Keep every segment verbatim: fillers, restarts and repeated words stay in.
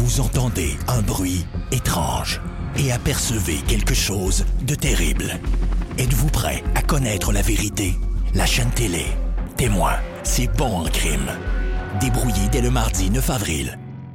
Vous entendez un bruit étrange et apercevez quelque chose de terrible. Êtes-vous prêt à connaître la vérité? La chaîne télé Témoin, c'est bon en crime. Débrouillé dès le mardi neuf avril.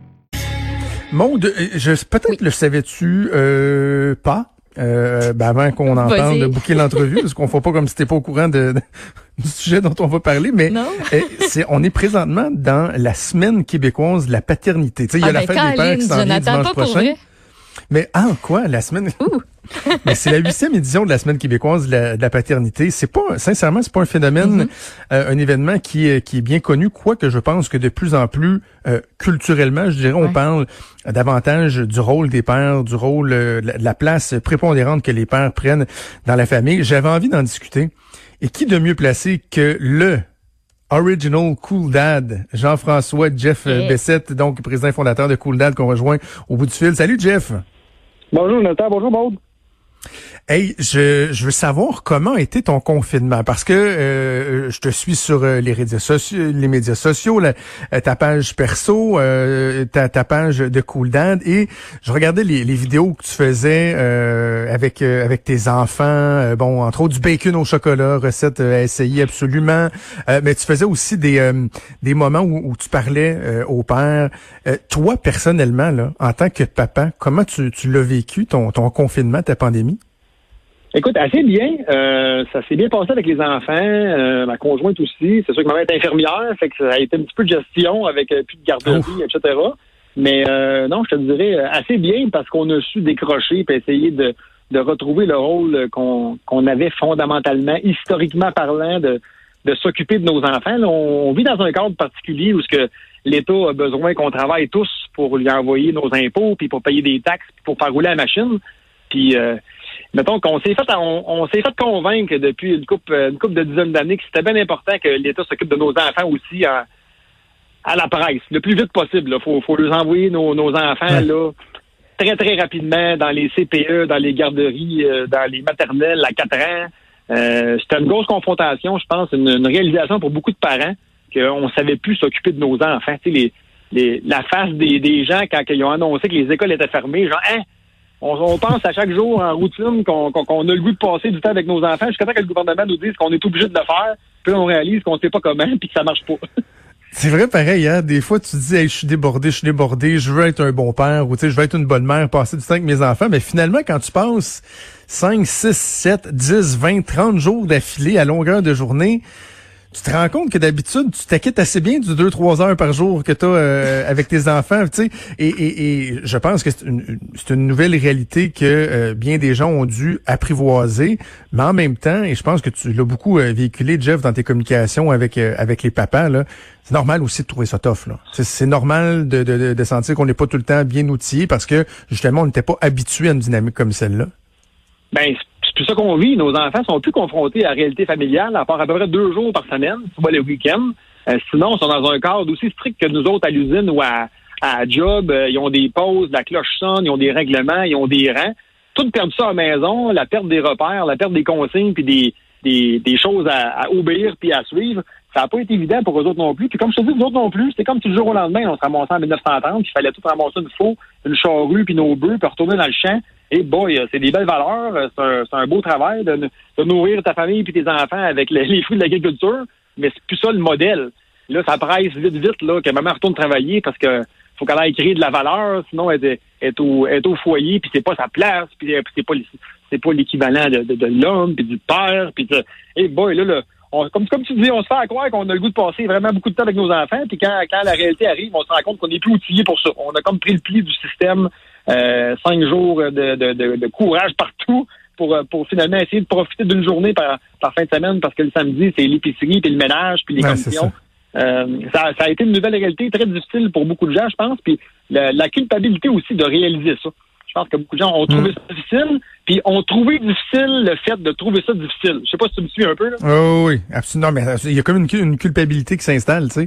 Maude, je, peut-être oui. le savais-tu euh, pas, euh, ben avant qu'on en parle de booker l'entrevue, parce qu'on ne fait pas comme si t'es pas au courant de, de, du sujet dont on va parler, mais euh, c'est, on est présentement dans la semaine québécoise de la paternité. Tu sais, il y a ah la ben fête des pères qui s'en vient dimanche prochain. Mais ah quoi, la semaine... Mais c'est la huitième édition de la semaine québécoise de la, de la paternité. C'est pas, sincèrement, c'est pas un phénomène, mm-hmm. euh, un événement qui est, qui est bien connu, quoique je pense que de plus en plus, euh, culturellement, je dirais, ouais. on parle davantage du rôle des pères, du rôle, euh, de la place prépondérante que les pères prennent dans la famille. J'avais envie d'en discuter. Et qui de mieux placé que le Original Cool Dad, Jean-François Jeff yeah. Bessette, donc président fondateur de Cool Dad, qu'on rejoint au bout du fil. Salut Jeff! Bonjour Nathan, bonjour Maude. Hey, je, je veux savoir comment a été ton confinement, parce que euh, je te suis sur euh, les réseaux sociaux, les médias sociaux, la, ta page perso, euh, ta, ta page de Cool Dad, et je regardais les, les vidéos que tu faisais euh, avec euh, avec tes enfants, euh, bon, entre autres du bacon au chocolat, recette euh, à essayer absolument, euh, mais tu faisais aussi des euh, des moments où, où tu parlais euh, au père. Euh, toi, personnellement, là, en tant que papa, comment tu, tu l'as vécu, ton, ton confinement, ta pandémie? Écoute, assez bien. Euh, ça s'est bien passé avec les enfants. Euh, ma conjointe aussi. C'est sûr que ma mère est infirmière, fait que ça a été un petit peu de gestion avec euh, plus de garderie, Ouf. et cetera. Mais euh, non, je te dirais assez bien parce qu'on a su décrocher et essayer de, de retrouver le rôle qu'on, qu'on avait fondamentalement, historiquement parlant, de, de s'occuper de nos enfants. Là, on, on vit dans un cadre particulier où ce que l'État a besoin qu'on travaille tous pour lui envoyer nos impôts, puis pour payer des taxes, puis pour faire rouler la machine. Puis euh, mettons qu'on s'est fait on, on s'est fait convaincre depuis une couple une couple de dizaines d'années que c'était bien important que l'État s'occupe de nos enfants aussi en, à la presse, le plus vite possible. Il faut, faut leur envoyer nos, nos enfants ouais. là très, très rapidement dans les C P E, dans les garderies, euh, dans les maternelles à quatre ans. Euh, c'était une grosse confrontation, je pense, une, une réalisation pour beaucoup de parents qu'on ne savait plus s'occuper de nos enfants. Tu sais, les, les, la face des, des gens quand ils ont annoncé que les écoles étaient fermées, genre, hein, On, on pense à chaque jour en routine qu'on, qu'on, qu'on a le goût de passer du temps avec nos enfants jusqu'à temps que le gouvernement nous dise qu'on est obligé de le faire, puis là, on réalise qu'on ne sait pas comment puis que ça marche pas. C'est vrai pareil, hein? Des fois, tu te dis, hey, je suis débordé, je suis débordé, je veux être un bon père, ou tu sais, je veux être une bonne mère, passer du temps avec mes enfants, mais finalement, quand tu passes cinq, six, sept, dix, vingt, trente jours d'affilée à longueur de journée, tu te rends compte que d'habitude, tu t'acquittes assez bien du deux trois heures par jour que tu as euh, avec tes enfants, tu sais. Et, et, et je pense que c'est une, c'est une nouvelle réalité que euh, bien des gens ont dû apprivoiser. Mais en même temps, et je pense que tu l'as beaucoup euh, véhiculé, Jeff, dans tes communications avec euh, avec les papas, là, c'est normal aussi de trouver ça tough, là. C'est, c'est normal de, de, de sentir qu'on n'est pas tout le temps bien outillé parce que, justement, on n'était pas habitué à une dynamique comme celle-là. Ben, c'est tout ça qu'on vit. Nos enfants sont plus confrontés à la réalité familiale, à part à peu près deux jours par semaine, soit le week-end. Euh, sinon, ils sont dans un cadre aussi strict que nous autres à l'usine ou à, à job. Euh, ils ont des pauses, la cloche sonne, ils ont des règlements, ils ont des rangs. Tout perdre ça à la maison, la perte des repères, la perte des consignes, puis des, des, des choses à, à obéir puis à suivre, ça n'a pas été évident pour eux autres non plus. Puis comme je te dis, nous autres non plus, c'était comme si du jour au lendemain, on se ramassait en dix-neuf cent trente, puis il fallait tout ramasser une faux, une charrue, puis nos bœufs, puis retourner dans le champ. Et boy, c'est des belles valeurs, c'est un, c'est un beau travail de, de nourrir ta famille puis tes enfants avec les, les fruits de l'agriculture, mais c'est plus ça le modèle. Là, ça presse vite, vite, là, que maman retourne travailler parce que faut qu'elle aille créer de la valeur, sinon elle est, elle est, au, elle est au foyer, puis c'est pas sa place, puis c'est pas, c'est pas l'équivalent de, de, de l'homme, puis du père, puis de... Et boy, là, là on, comme, comme tu dis, on se fait croire qu'on a le goût de passer vraiment beaucoup de temps avec nos enfants, puis quand, quand la réalité arrive, on se rend compte qu'on n'est plus outillé pour ça. On a comme pris le pli du système. Euh, cinq jours de, de, de, de courage partout pour, pour finalement essayer de profiter d'une journée par, par fin de semaine parce que le samedi, c'est l'épicerie, puis le ménage, puis les ouais, commissions. Ça. Euh, ça, ça a été une nouvelle réalité très difficile pour beaucoup de gens, je pense, puis la, la culpabilité aussi de réaliser ça. Je pense que beaucoup de gens ont trouvé mmh. ça difficile, puis ont trouvé difficile le fait de trouver ça difficile. Je sais pas si tu me suis un peu, là. Oh, oui, absolument. Mais il y a comme une, une culpabilité qui s'installe, tu sais.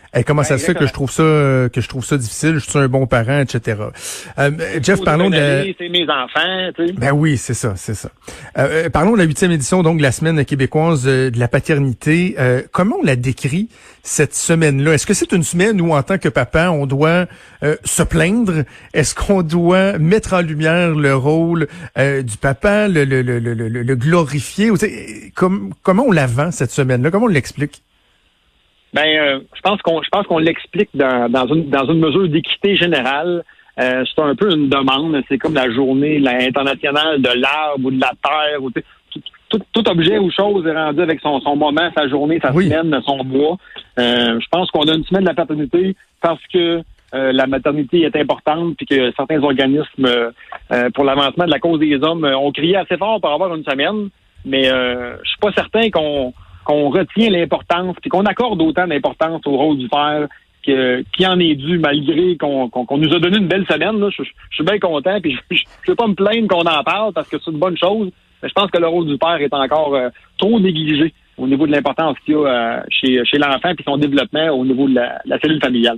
Hey, comment ça se fait que je trouve ça que je trouve ça difficile, je suis un bon parent, et cetera. Euh, Jeff, parlons de la... C'est mes enfants, tu sais. Ben oui, c'est ça, c'est ça. Euh, parlons de la huitième édition, donc de la semaine québécoise de la paternité. Euh, comment on la décrit, cette semaine-là? Est-ce que c'est une semaine où, en tant que papa, on doit euh, se plaindre? Est-ce qu'on doit mettre en lumière le rôle euh, du papa, le, le, le, le, le glorifier? Comme, comment on la vend, cette semaine-là? Comment on l'explique? Ben, euh, je pense qu'on, je pense qu'on l'explique dans, dans une, dans une mesure d'équité générale. Euh, c'est un peu une demande. C'est comme la journée la internationale de l'arbre ou de la terre. Ou, tout, tout, tout objet ou chose est rendu avec son, son moment, sa journée, sa oui. semaine, son mois. Euh, je pense qu'on a une semaine de la paternité parce que euh, la maternité est importante puis que certains organismes euh, pour l'avancement de la cause des hommes euh, ont crié assez fort pour avoir une semaine. Mais euh, je suis pas certain qu'on qu'on retient l'importance puis qu'on accorde autant d'importance au rôle du père que, qui en est dû malgré qu'on, qu'on, qu'on nous a donné une belle semaine. Là. Je, je, je suis bien content puis je ne veux pas me plaindre qu'on en parle parce que c'est une bonne chose. Mais je pense que le rôle du père est encore euh, trop négligé au niveau de l'importance qu'il y a euh, chez, chez l'enfant puis son développement au niveau de la, la cellule familiale.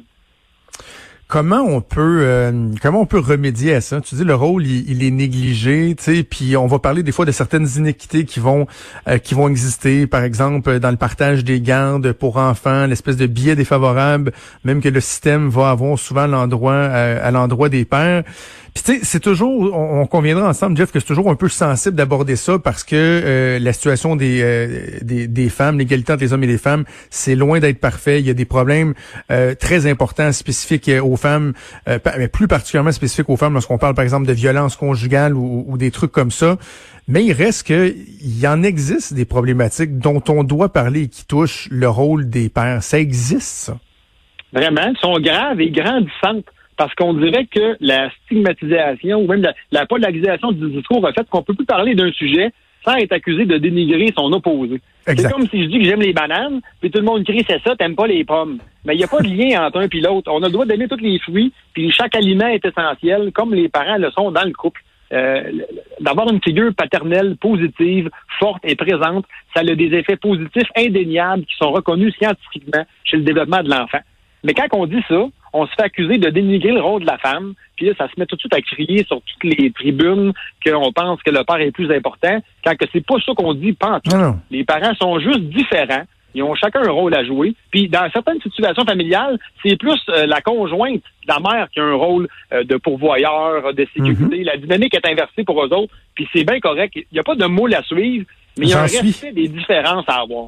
Comment on peut euh, comment on peut remédier à ça? Tu dis le rôle il, il est négligé, tu sais, puis on va parler des fois de certaines inéquités qui vont euh, qui vont exister, par exemple dans le partage des gardes pour enfants, l'espèce de biais défavorable, même que le système va avoir souvent à l'endroit euh, à l'endroit des pères. Puis tu sais, c'est toujours, on, on conviendra ensemble, Jeff, que c'est toujours un peu sensible d'aborder ça parce que euh, la situation des, euh, des des femmes, l'égalité entre les hommes et les femmes, c'est loin d'être parfait. Il y a des problèmes euh, très importants, spécifiques aux femmes, euh, mais plus particulièrement spécifiques aux femmes lorsqu'on parle, par exemple, de violence conjugale ou, ou des trucs comme ça. Mais il reste que il y en existe des problématiques dont on doit parler et qui touchent le rôle des pères. Ça existe, ça? Vraiment, elles sont graves et grandissantes. Parce qu'on dirait que la stigmatisation ou même la, la polarisation du discours a fait qu'on peut plus parler d'un sujet sans être accusé de dénigrer son opposé. Exact. C'est comme si je dis que j'aime les bananes, puis tout le monde crie c'est ça, t'aimes pas les pommes. Mais il n'y a pas de lien entre un et l'autre. On a le droit d'aimer tous les fruits, puis chaque aliment est essentiel, comme les parents le sont dans le couple. Euh, d'avoir une figure paternelle positive, forte et présente, ça a des effets positifs indéniables qui sont reconnus scientifiquement chez le développement de l'enfant. Mais quand on dit ça, on se fait accuser de dénigrer le rôle de la femme, puis là, ça se met tout de suite à crier sur toutes les tribunes qu'on pense que le père est plus important, quand que c'est pas ça qu'on dit, pas en tout. Non. Les parents sont juste différents, ils ont chacun un rôle à jouer, puis dans certaines situations familiales, c'est plus euh, la conjointe, la mère qui a un rôle euh, de pourvoyeur, de sécurité, mm-hmm. La dynamique est inversée pour eux autres, puis c'est bien correct, il n'y a pas de moule à suivre, mais il y a un respect des différences à avoir.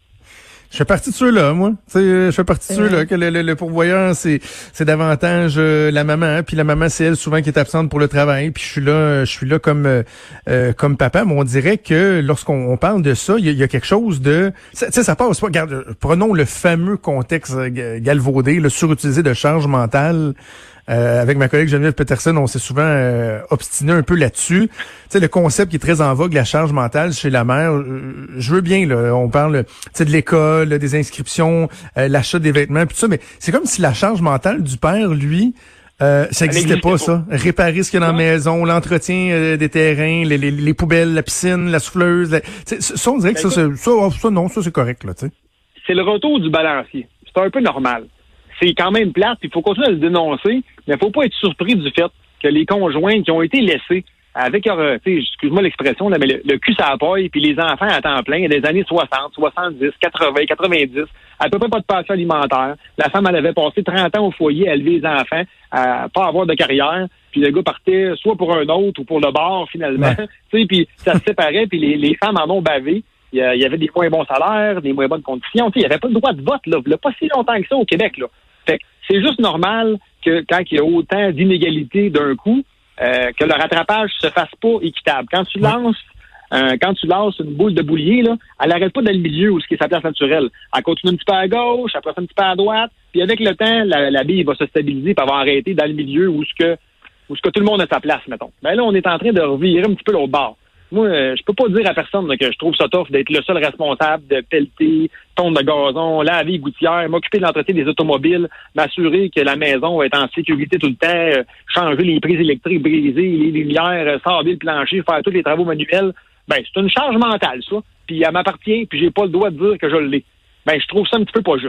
Je fais partie de ceux-là, moi. Tu sais, je fais partie de ceux-là que le, le, le pourvoyeur, c'est c'est davantage euh, la maman, hein, puis la maman, c'est elle souvent qui est absente pour le travail, puis je suis là, je suis là comme euh, comme papa. Mais on dirait que lorsqu'on on parle de ça, il y, y a quelque chose de, tu sais, ça passe pas. Regarde, prenons le fameux contexte galvaudé, le surutilisé de charge mentale. Euh, avec ma collègue Geneviève Peterson, on s'est souvent euh, obstiné un peu là-dessus. Tu sais, le concept qui est très en vogue, la charge mentale chez la mère, euh, je veux bien, là, on parle tu sais, de l'école, des inscriptions, euh, l'achat des vêtements, puis tout ça, mais c'est comme si la charge mentale du père, lui, euh, ça n'existait pas, pas, ça. Réparer ce qu'il y a dans la maison, l'entretien euh, des terrains, les, les, les poubelles, la piscine, la souffleuse. La... Ça, on dirait que ben, ça, ça, ça, ça, non, ça, c'est correct, là, tu sais. C'est le retour du balancier. C'est un peu normal. C'est quand même plate, puis il faut continuer à le dénoncer, mais il faut pas être surpris du fait que les conjoints qui ont été laissés avec, euh, excuse-moi l'expression, là, mais le, le cul ça paille, puis les enfants à temps plein, il y a des années soixante, soixante-dix, quatre-vingts, quatre-vingt-dix, à peu près pas de pension alimentaire. La femme, elle avait passé trente ans au foyer à élever les enfants, à pas avoir de carrière, puis le gars partait soit pour un autre ou pour le bar, finalement. Ouais. Puis ça se séparait, puis les, les femmes en ont bavé. Il y, a, il y avait des moins bons salaires, des moins bonnes conditions. Il n'y avait pas de droit de vote, là. Il n'y a pas si longtemps que ça au Québec, là. Fait que c'est juste normal que quand il y a autant d'inégalités d'un coup, euh, que le rattrapage se fasse pas équitable. Quand tu lances euh, quand tu lances une boule de boulier, là, elle n'arrête pas dans le milieu où ce qui est sa place naturelle. Elle continue un petit peu à gauche, elle passe un petit peu à droite, puis avec le temps, la, la bille va se stabiliser, puis elle va arrêter dans le milieu où ce que où ce que tout le monde a sa place, mettons. Ben là, on est en train de revirer un petit peu l'autre bord. Moi, euh, je peux pas dire à personne là, que je trouve ça tough d'être le seul responsable de pelleter, tonde de gazon, laver les gouttières, m'occuper de l'entretien des automobiles, m'assurer que la maison va être en sécurité tout le temps, euh, changer les prises électriques brisées, les lumières, euh, sabler le plancher, faire tous les travaux manuels. Ben, c'est une charge mentale, ça. Puis elle m'appartient, puis j'ai pas le droit de dire que je l'ai. Ben, je trouve ça un petit peu pas juste.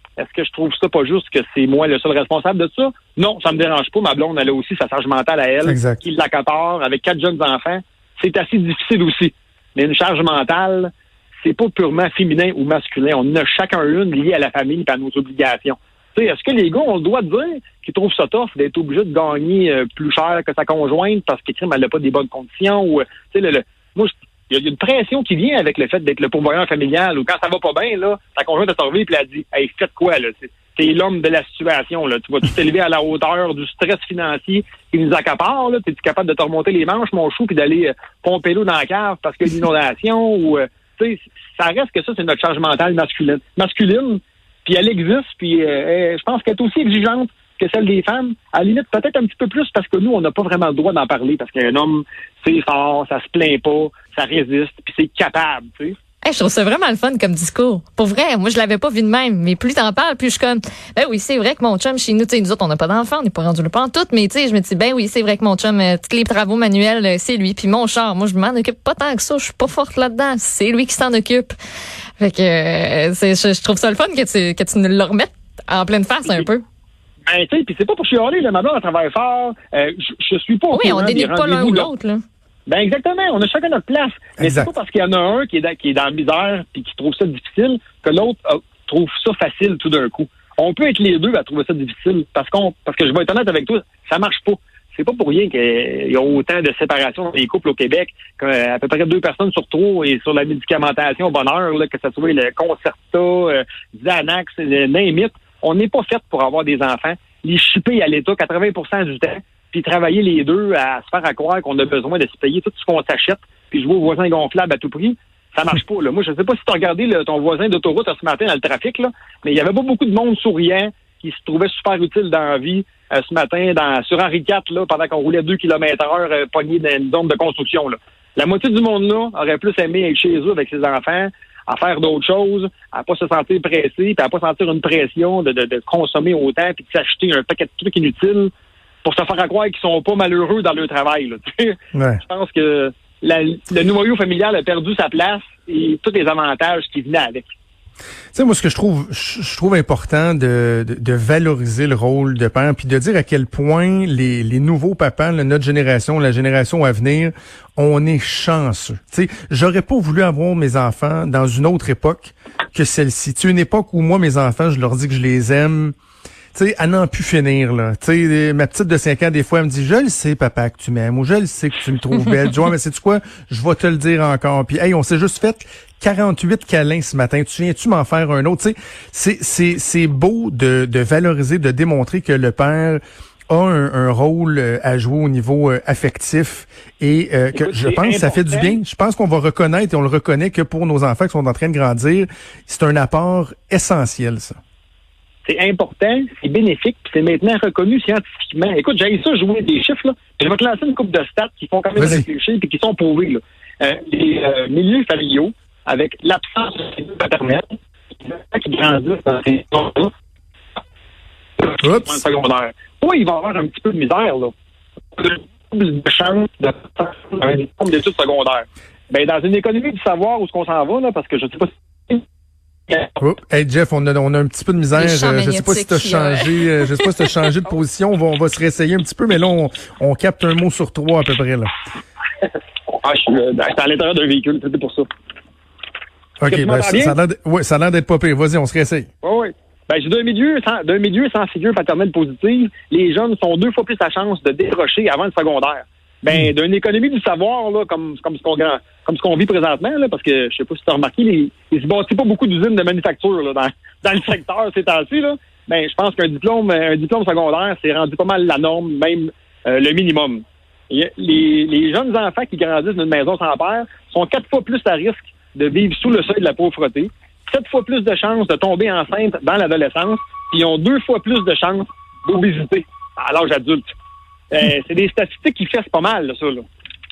Est-ce que je trouve ça pas juste que c'est moi le seul responsable de ça? Non, ça me dérange pas. Ma blonde, elle a aussi sa charge mentale à elle, exact. Qui l'accapare avec quatre jeunes enfants. C'est assez difficile aussi. Mais une charge mentale, c'est pas purement féminin ou masculin. On en a chacun une liée à la famille et à nos obligations. T'sais, est-ce que les gars ont le droit de dire qu'ils trouvent ça tough d'être obligés de gagner euh, plus cher que sa conjointe parce que crime, elle n'a pas des bonnes conditions ou le, le, moi il y a une pression qui vient avec le fait d'être le pourvoyeur familial ou quand ça va pas bien là, ta conjointe a servi puis elle a dit hey faites quoi là, c'est, t'es l'homme de la situation là, tu vas tout t'élever à la hauteur du stress financier qui nous accapare là, t'es-tu capable de te remonter les manches mon chou puis d'aller euh, pomper l'eau dans la cave parce qu'il y a une inondation ou euh, tu sais ça reste que ça c'est notre charge mentale masculine masculine. Puis elle existe, puis euh, je pense qu'elle est aussi exigeante que celle des femmes. À la limite, peut-être un petit peu plus parce que nous, on n'a pas vraiment le droit d'en parler. Parce qu'un homme, c'est fort, ça se plaint pas, ça résiste, puis c'est capable, tu sais. Hey, je trouve ça vraiment le fun comme discours. Pour vrai, moi, je l'avais pas vu de même. Mais plus t'en parles, plus je suis comme, ben oui, c'est vrai que mon chum, chez nous, tu sais, nous autres, on n'a pas d'enfants, on n'est pas rendu le pas en tout, mais tu sais, je me dis, ben oui, c'est vrai que mon chum, euh, tous les travaux manuels, euh, c'est lui. Puis mon char, moi, je m'en occupe pas tant que ça, je suis pas forte là-dedans. C'est lui qui s'en occupe. Fait que, euh, c'est, je, je trouve ça le fun que tu, que tu nous le remettes en pleine face un peu. Ben, tu sais, puis c'est pas pour chialer, là, ma blonde, elle travaille fort, euh, je, je suis pas au Oui, on dénigre pas l'un ou là. l'autre, là. Ben exactement, on a chacun notre place. Mais exact. C'est pas parce qu'il y en a un qui est dans, qui est dans la misère puis qui trouve ça difficile que l'autre euh, trouve ça facile tout d'un coup. On peut être les deux à trouver ça difficile parce qu'on parce que je vais être honnête avec toi, ça marche pas. C'est pas pour rien qu'il y a autant de séparations dans les couples au Québec, qu'à peu près deux personnes sur trois et sur la médicamentation au bonheur, là, que ce soit le Concerta, euh, Xanax, le name it, on n'est pas fait pour avoir des enfants. Les chipper à l'État quatre-vingts pour cent du temps, puis travailler les deux à se faire à croire qu'on a besoin de se payer tout ce qu'on s'achète, puis jouer au voisin gonflable à tout prix, ça marche pas. Là. Moi, je sais pas si tu as regardé là, ton voisin d'autoroute ce matin dans le trafic, là, mais il y avait pas beaucoup de monde souriant qui se trouvait super utile dans la vie euh, ce matin dans sur Henri quatre, là, pendant qu'on roulait deux kilomètres heure euh, pogné dans une zone de construction. Là. La moitié du monde là aurait plus aimé être chez eux avec ses enfants, à faire d'autres choses, à pas se sentir pressé, puis à pas sentir une pression de, de, de consommer autant, puis de s'acheter un paquet de trucs inutiles pour se faire croire qu'ils sont pas malheureux dans leur travail. Là, ouais. Je pense que la, le noyau familial a perdu sa place et tous les avantages qui venaient avec. Tu sais, moi, ce que je trouve, je trouve important de, de, de valoriser le rôle de père, puis de dire à quel point les, les nouveaux papas, là, notre génération, la génération à venir, on est chanceux. Tu sais, j'aurais pas voulu avoir mes enfants dans une autre époque que celle-ci. Tu sais, une époque où moi, mes enfants, je leur dis que je les aime. Tu sais, à n'en plus finir, là. Tu sais, ma petite de cinq ans, des fois, elle me dit, je le sais, papa, que tu m'aimes, ou je le sais que tu me trouves belle. Je dis, ouais, mais sais-tu quoi? Je vais te le dire encore. Puis, hey, on s'est juste fait quarante-huit câlins ce matin. Tu viens-tu m'en faire un autre? Tu sais, c'est, c'est, c'est beau de, de valoriser, de démontrer que le père a un, un rôle à jouer au niveau affectif et euh, que Écoute, je pense que ça fait du bien. Je pense qu'on va reconnaître et on le reconnaît que pour nos enfants qui sont en train de grandir, c'est un apport essentiel, ça. C'est important, c'est bénéfique, puis c'est maintenant reconnu scientifiquement. Écoute, j'ai ça jouer des chiffres, là. Je vais te lancer une couple de stats qui font quand même Vas-y. réfléchir et qui sont prouvés, là. Euh, les euh, milieux familiaux, avec l'absence de figure paternelle, qui grandissent dans ces zones-là, secondaire. Oui, il va y avoir un petit peu de misère, là. De chance de faire un diplôme d'études secondaires. Ben, dans une économie du savoir où est-ce qu'on s'en va, là, parce que je ne sais pas si Oh, hey Jeff, on a, on a un petit peu de misère. Euh, je sais pas si tu as changé, euh, je sais pas si tu as changé de position. On va, on va se réessayer un petit peu, mais là, on, on capte un mot sur trois à peu près, là. Ah, je suis euh, à l'intérieur d'un véhicule, c'était pour ça. OK, ben, ça, ça a l'air d- ouais, ça a l'air d'être pas pire. Vas-y, on se réessaye. Oui, oui. Ben, j'ai d'un milieu sans, d'un milieu sans figure paternelle positive, les jeunes sont deux fois plus à chance de décrocher avant le secondaire. Ben, d'une économie du savoir, là, comme, comme ce qu'on comme ce qu'on vit présentement, là, parce que je sais pas si tu as remarqué, les, il se bâtit pas beaucoup d'usines de manufacture là, dans, dans le secteur ces temps-ci, là. Ben, je pense qu'un diplôme, un diplôme secondaire, c'est rendu pas mal la norme, même euh, le minimum. Et les, les jeunes enfants qui grandissent dans une maison sans père sont quatre fois plus à risque de vivre sous le seuil de la pauvreté, sept fois plus de chances de tomber enceinte dans l'adolescence, puis ils ont deux fois plus de chances d'obésité à l'âge adulte. Euh, c'est des statistiques qui fessent pas mal, là, ça, là.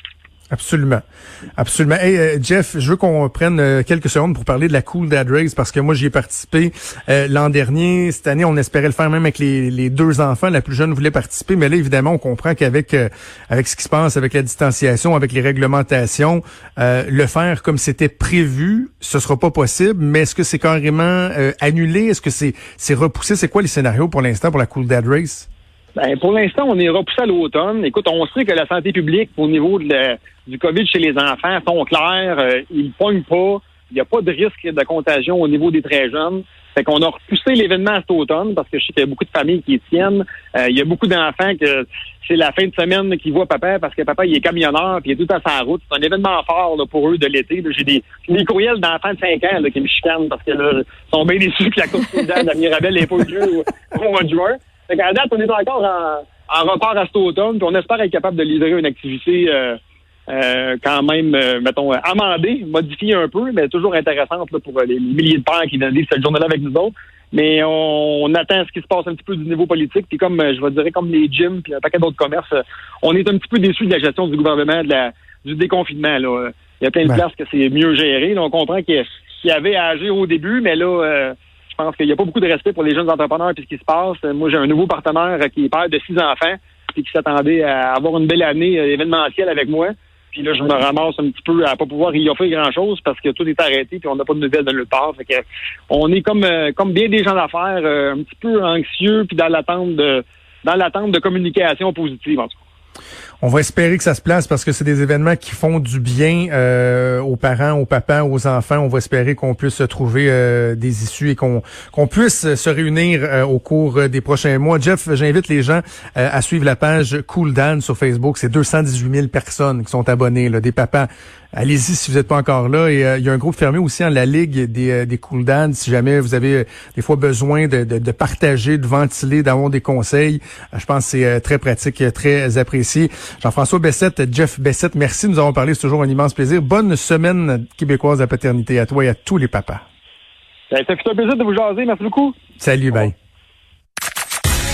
Absolument. Absolument. Hey, euh, Jeff, je veux qu'on prenne euh, quelques secondes pour parler de la Cool Dad Race parce que moi, j'y ai participé euh, l'an dernier. Cette année, on espérait le faire même avec les, les deux enfants. La plus jeune voulait participer, mais là, évidemment, on comprend qu'avec euh, avec ce qui se passe, avec la distanciation, avec les réglementations, euh, le faire comme c'était prévu, ce sera pas possible. Mais est-ce que c'est carrément euh, annulé? Est-ce que c'est c'est repoussé? C'est quoi les scénarios pour l'instant pour la Cool Dad Race? Ben, pour l'instant, on est repoussé à l'automne. Écoute, on sait que la santé publique, au niveau de la, du COVID chez les enfants, sont clairs. Euh, ils ne pognent pas. Il n'y a pas de risque de contagion au niveau des très jeunes. Fait qu'on a repoussé l'événement cet automne parce que je sais qu'il y a beaucoup de familles qui y tiennent. Euh, il y a beaucoup d'enfants que c'est la fin de semaine qui voient papa parce que papa, il est camionneur puis il est tout à sa route. C'est un événement fort là, pour eux de l'été. Là. J'ai des, des courriels d'enfants de cinq ans là, qui me chicanent parce que là, ils sont bien déçus que la course de la Mirabelle n'est pas eu lieu au, au mois de juin. Fait qu'à date, on est encore en, en repart à cet automne, puis on espère être capable de livrer une activité euh, euh, quand même, euh, mettons, amendée, modifiée un peu, mais toujours intéressante là, pour les milliers de pères qui vivent cette journée-là avec nous autres. Mais on, on attend ce qui se passe un petit peu du niveau politique, puis comme je vais dire, comme les gyms, puis un paquet d'autres commerces, on est un petit peu déçus de la gestion du gouvernement, de la, du déconfinement. Là. Il y a plein de ben. places que c'est mieux géré. Là, on comprend qu'il y avait à agir au début, mais là... Euh, Je pense qu'il n'y a pas beaucoup de respect pour les jeunes entrepreneurs et ce qui se passe. Moi, j'ai un nouveau partenaire qui est père de six enfants et qui s'attendait à avoir une belle année événementielle avec moi. Puis là, je me ramasse un petit peu à pas pouvoir y offrir grand-chose parce que tout est arrêté puis on n'a pas de nouvelles de nulle part. Fait que on est comme comme bien des gens d'affaires, un petit peu anxieux puis dans l'attente de dans l'attente de communication positive, en tout cas. On va espérer que ça se place parce que c'est des événements qui font du bien euh, aux parents, aux papas, aux enfants. On va espérer qu'on puisse trouver euh, des issues et qu'on qu'on puisse se réunir euh, au cours des prochains mois. Jeff, j'invite les gens euh, à suivre la page Cool Dad sur Facebook. C'est deux cent dix-huit mille personnes qui sont abonnées, là, des papas. Allez-y si vous n'êtes pas encore là. Et euh, il y a un groupe fermé aussi en la Ligue des, euh, des Cool Dad. Si jamais vous avez euh, des fois besoin de, de, de partager, de ventiler, d'avoir des conseils, euh, je pense que c'est euh, très pratique, très apprécié. Jean-François Bessette, Jeff Bessette, merci de nous avoir parlé. C'est toujours un immense plaisir. Bonne semaine québécoise de la paternité à toi et à tous les papas. Ça fait un plaisir de vous jaser. Merci beaucoup. Salut, bye.